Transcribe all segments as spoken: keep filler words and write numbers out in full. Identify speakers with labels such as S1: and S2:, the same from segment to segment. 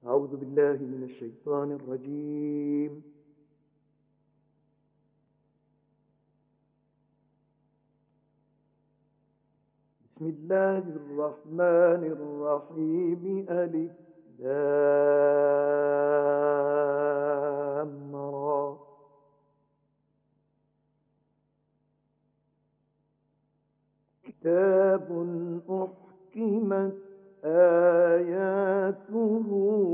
S1: أعوذ بالله من الشيطان الرجيم. بسم الله الرحمن الرحيم. ألف لام را. كتاب أحكمت آياته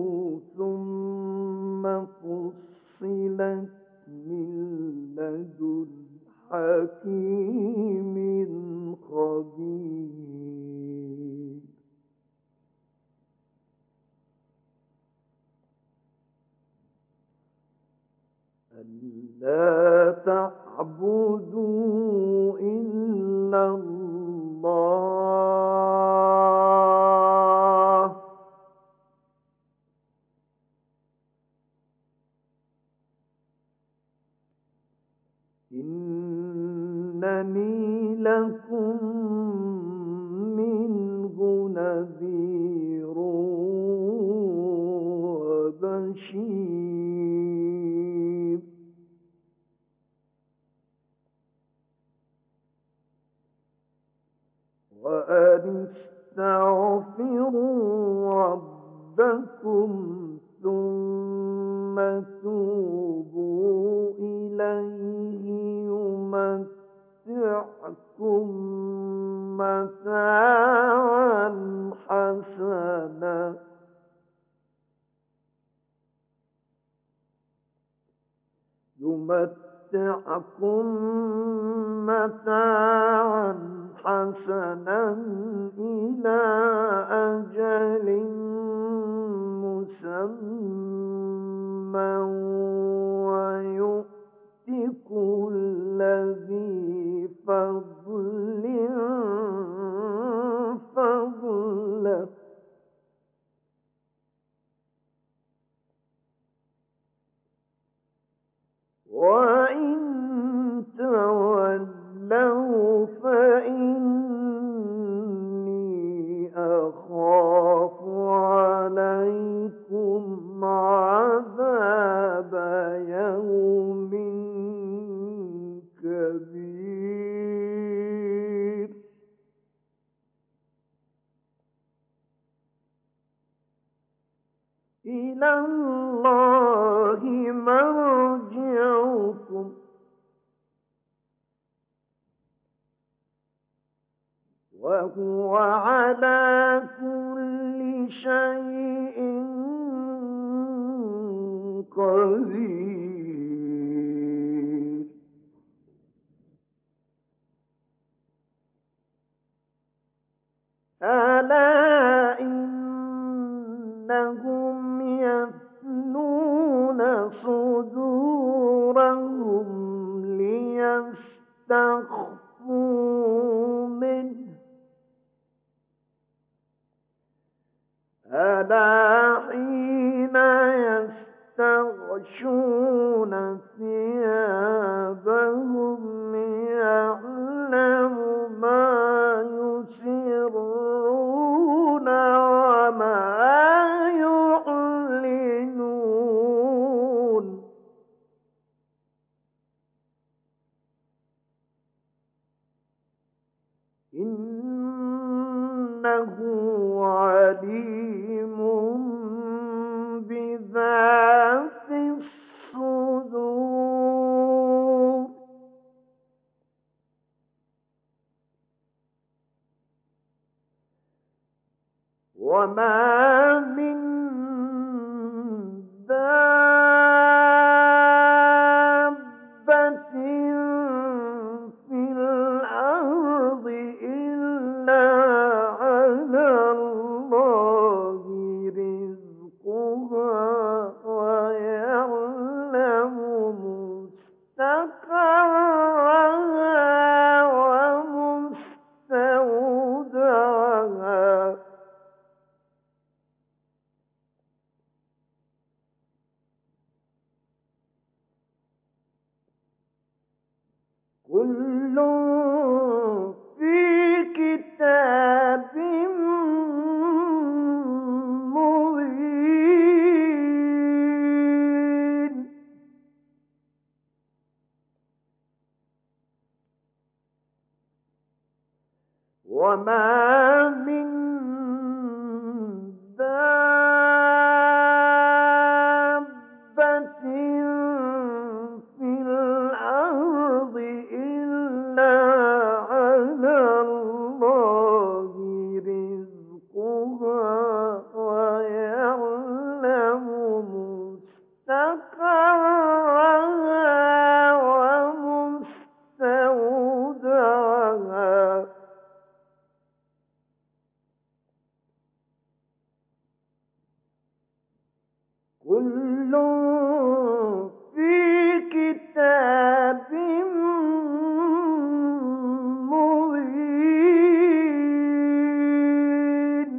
S1: ثم فصلت من لدن حكيم خبير. ألا تعبدوا إلا الله إنني لكم منه نذير وبشير. وأن استغفروا ربكم ثم توبوا إليه يمتعكم متاعا حسنا يمتعكم متاعا حسنا إلى أجل مسمى ويؤت كل ذي فضل فضله. وإن تولوا فإني أخاف عليكم عذاب يوم كبير. إلى الله مرجعكم وهو على كل شيء قدير. ألا إنهم يثنون صدورهم ليستخفوا منه ألا حين يستغشون ثيابهم يعلم ما يسرون وما يعلنون إنه عليم بذات الصدور. وما من دابة في الأرض إلا على الله رزقها ويعلم مستقرها ومستودعها كل في كتاب مبين. وما من دابة في الأرض إلا على الله رزقها ويعلم مستقرها ومستودعها كل في كتاب مبين.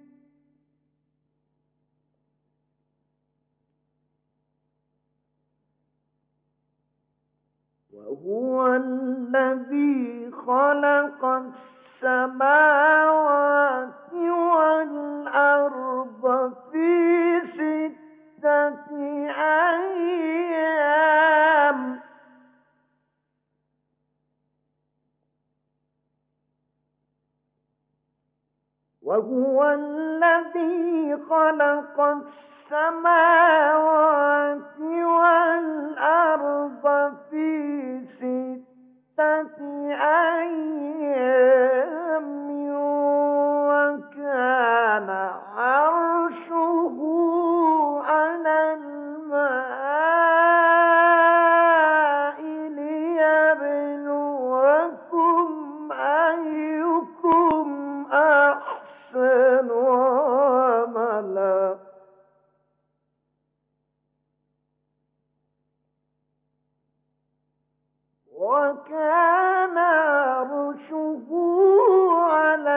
S1: وهو الذي خلق السماوات والأرض في ستة أيام وهو الذي خلق السماوات والأرض في ستة أيام وكان عرشه على الماء ليبلوكم أيكم أحسن عملا وكان عرشه على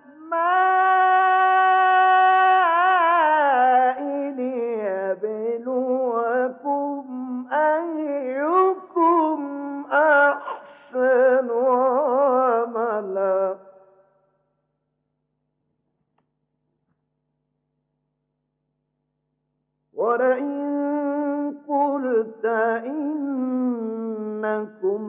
S1: الماء ليبلوكم أيكم أحسن عملا ولئن قلت إنكم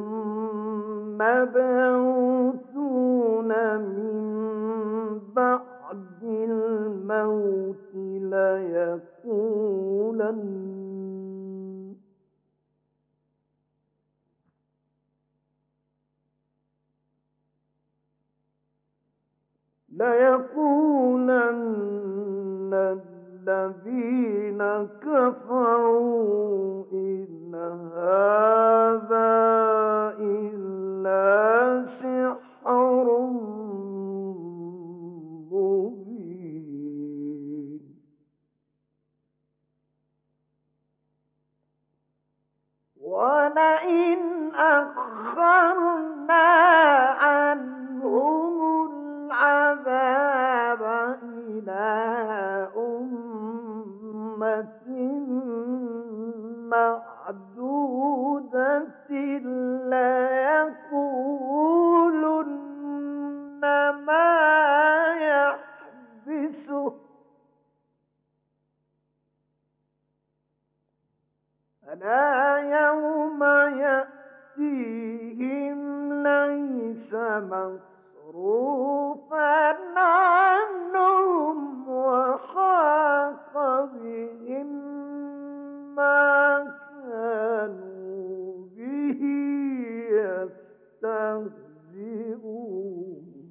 S1: مبعوثون من بعد الموت ليقولن ليقولن الذين كفروا إن هذا إلا سحر مبين. ولئن أخرنا عنهم العذاب إلى أمة معدودة ليقولن ما يحبسه ألا يوم يأتيهم ليس مصروفا عنهم وحاق بهم ما كانوا به يستهزئون.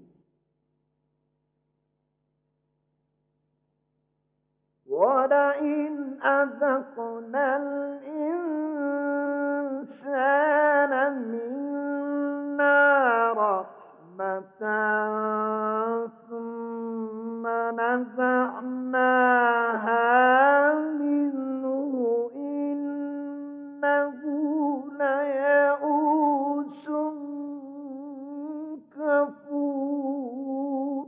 S1: ولئن أذقنا الإنسان منا رحمة ثم نزعناها منه إنه ليئوس كفور.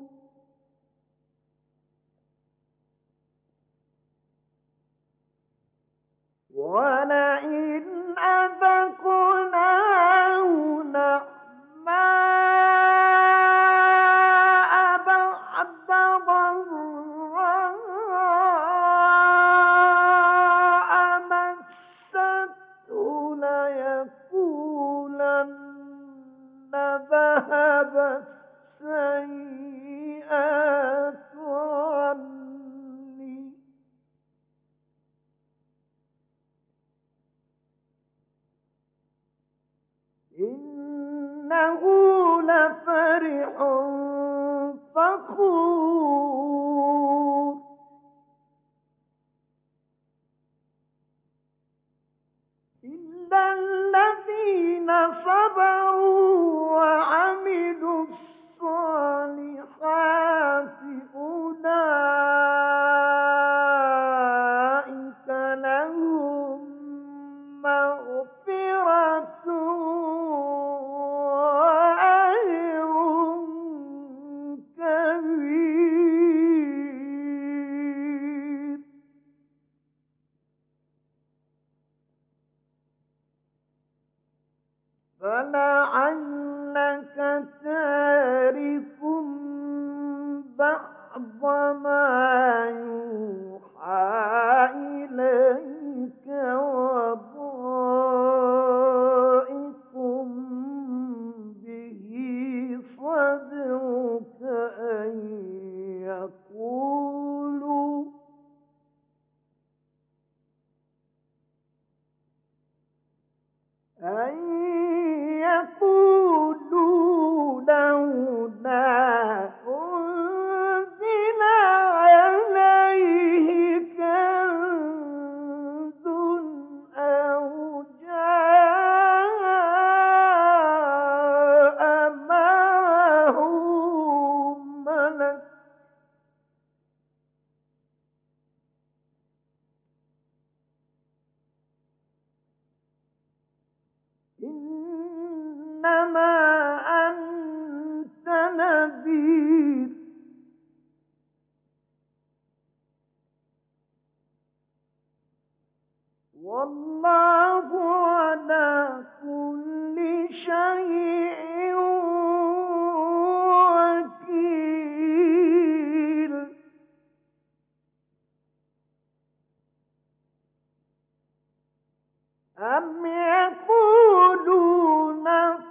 S1: ولئن أذقناه نعماء بعد ضراء مسته ليقولن ذهب السيئ فرح فخور إلا الذين صبروا وعملوا الصالحات أولئك لهم مغفرة وأجر كبير. فلعلك تارك بعض ما يوحى إليك وضائق به صدرك أن يقولوا أن يقولوا لولا أنزل عليه كنز أو جاء معه ملك إنما أنت نذير والله على كل شيء وكيل. أم يقولون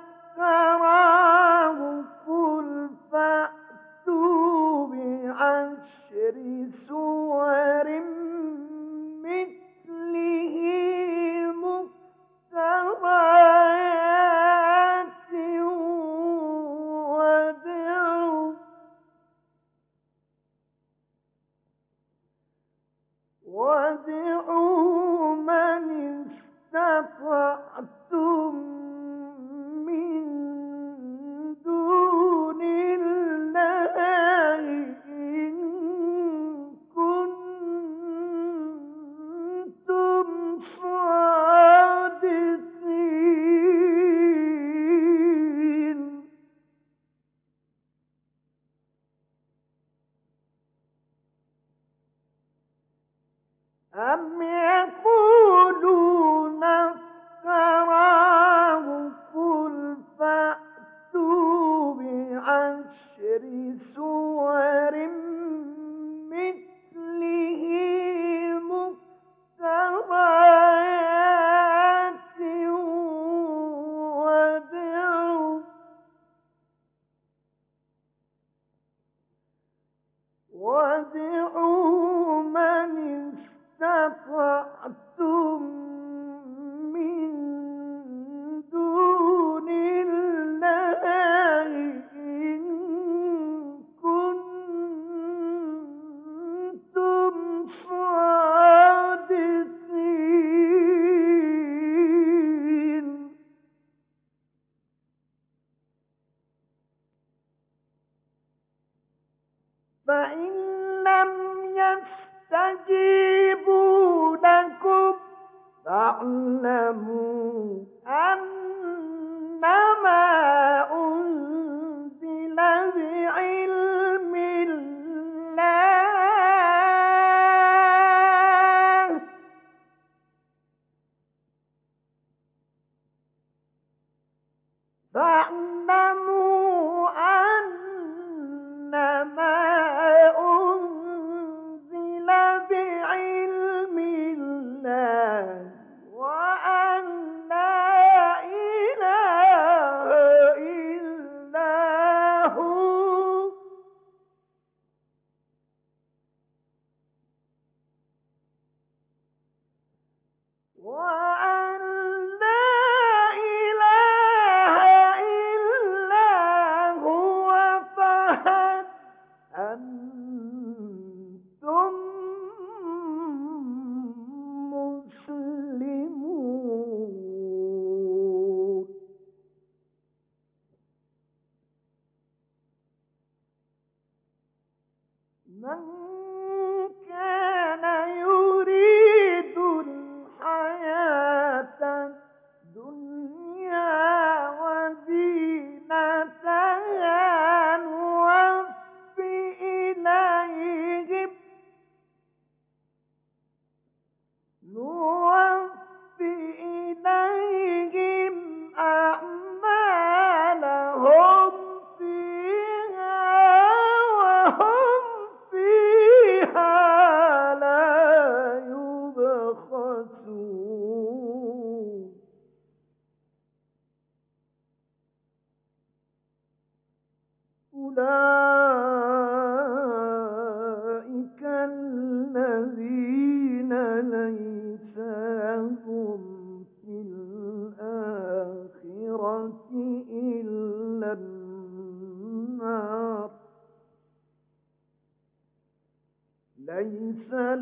S1: افتراه قل فأتوا بعشر سور مثله مفتريات وادعوا وادعوا من استطعتم من دون الله إن كنتم صادقين. أم يقولون افتراه قل فأتوا بعشر سور مثله مفتريات وادعوا وادعوا من استطعتم من دون الله إن كنتم صادقين. فإن لم يستجيبوا لكم فاعلموا أنما أنزل بعلم الله فاعلموا أنما أنزل بعلم الله وأن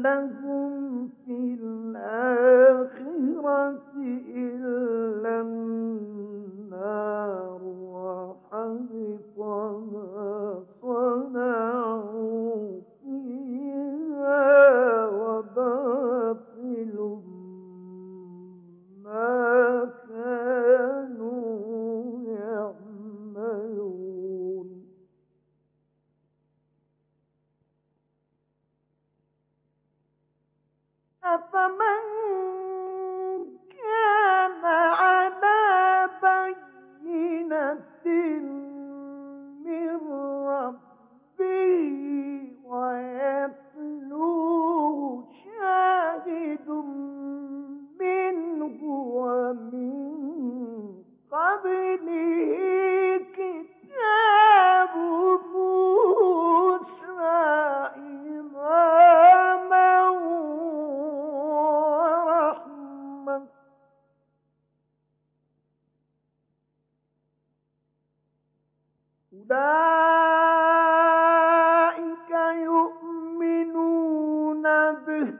S1: لهم في الآخرة إلا النار وحبط ما صنعوا فيها وباطل ما كانوا يعملون أفمن كان على بينة من ربه ويتلوه شاهد منه ومن قبله كتاب موسى إماما ورحمة أولئك يؤمنون به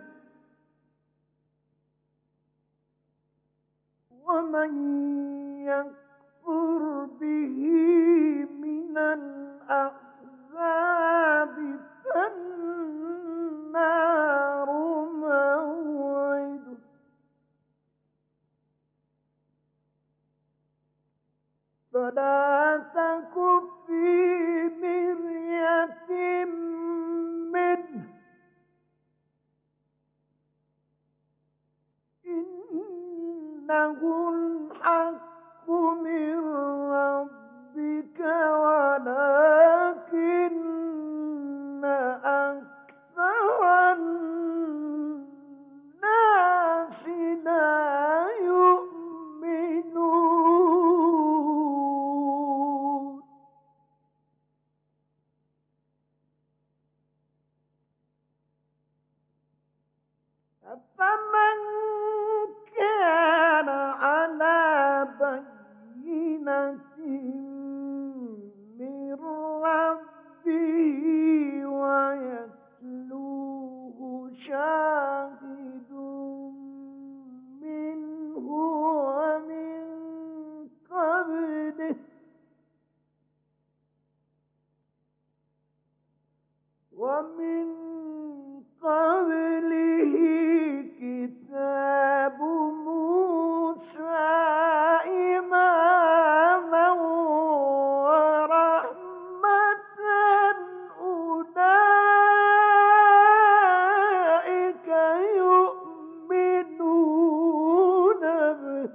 S1: ومن يكفر به من الأحزاب فالنار موعده فلا تك في مرية منه إنه الحق من ربك ولكن أكثر الناس لا يؤمنون أفمن كان على بينة من ربه ويتلوه شاهد منه ومن قبله ومن قبله كتاب موسى إماما ورحمة أولئك يؤمنون به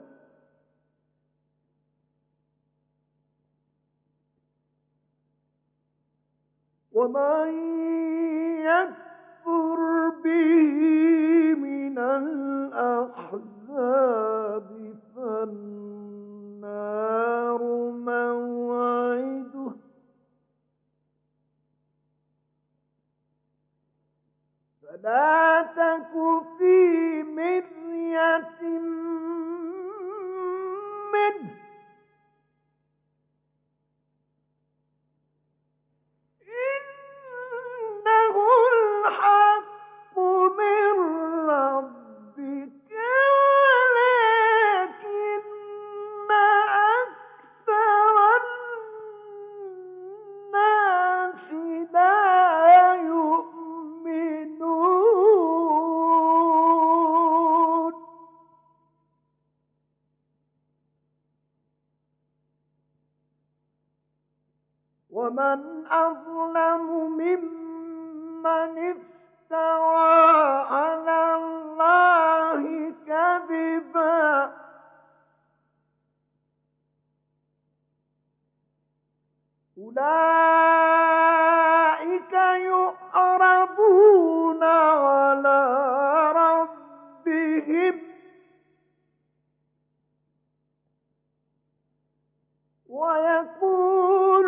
S1: ومن يكفر به من الأحزاب فالنار موعده فلا تك في مرية منه إنه الحق من ربك ولكن أكثر الناس لا يؤمنون ومن أظلم ممن افترى على الله كذبا أولئك يعرضون على ربهم ويقول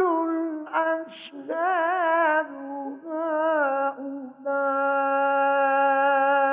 S1: الأشهاد هؤلاء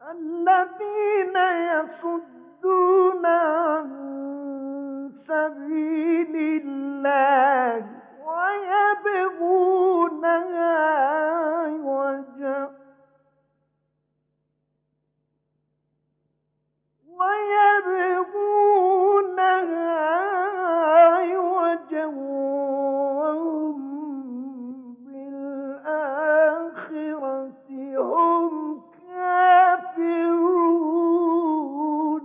S1: الذين يصدون عن سبيل الله ويبغونها عوجا ويبغونها عوجا وهم بالآخرة هم كافرون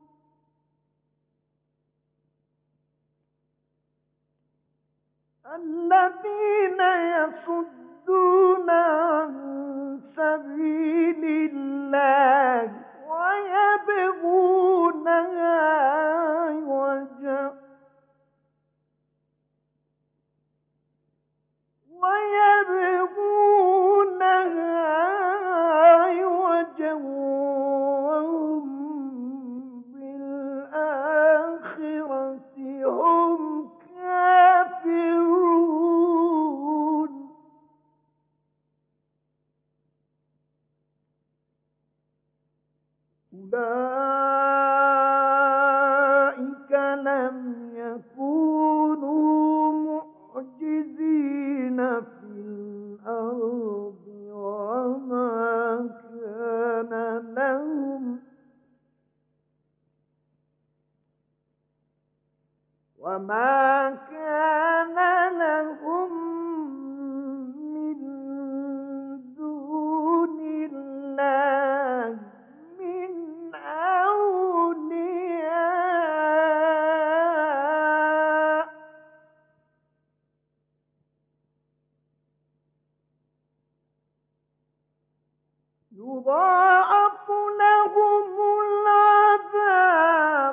S1: الذين يصدون عن سبيل الله ويبغونها عوجا ويبغونها عوجا وهم بالآخرة هم كافرون أولئك لم يكونوا معجزين في الأرض وما كان لهم وما كان لهم من دون الله من أولياء يضاعف لهم العذاب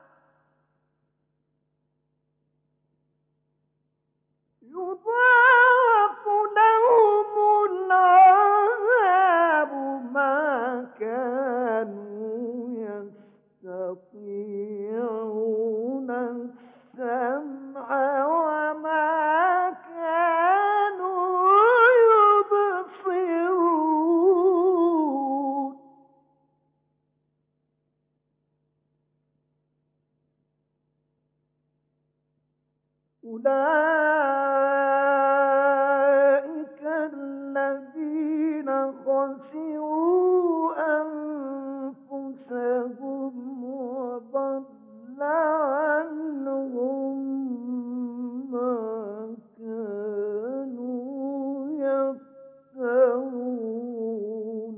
S1: يضاعف لهم العذاب ما كانوا يستطيعون السمع وما كانوا يبصرون أولئك الذين خسروا أنفسهم وضل عنهم ما كانوا يفترون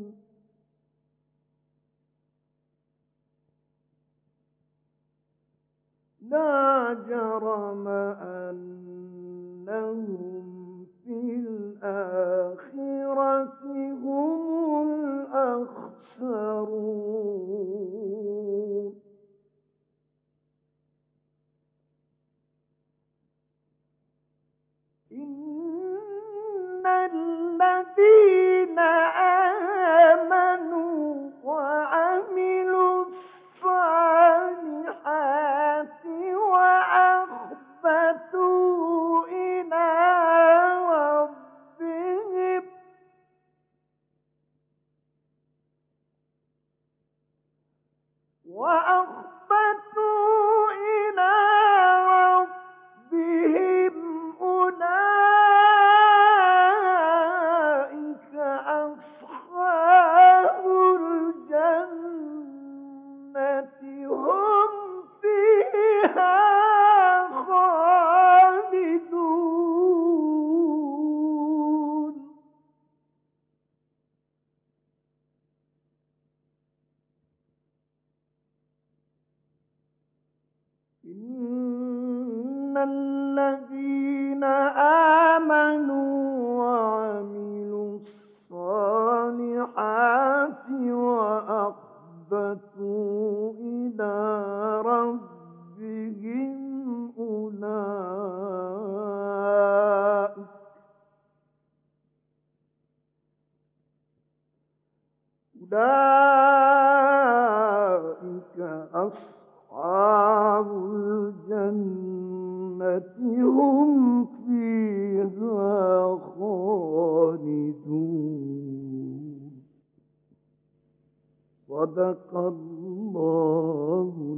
S1: لا جرم أنهم في الآخرة هم الأخسرون إن الذين آمنوا وعملوا الصالحات وأخبتوا إلى ربهم وأخبتوا إلى ربهم أولئك أصحاب صدق الله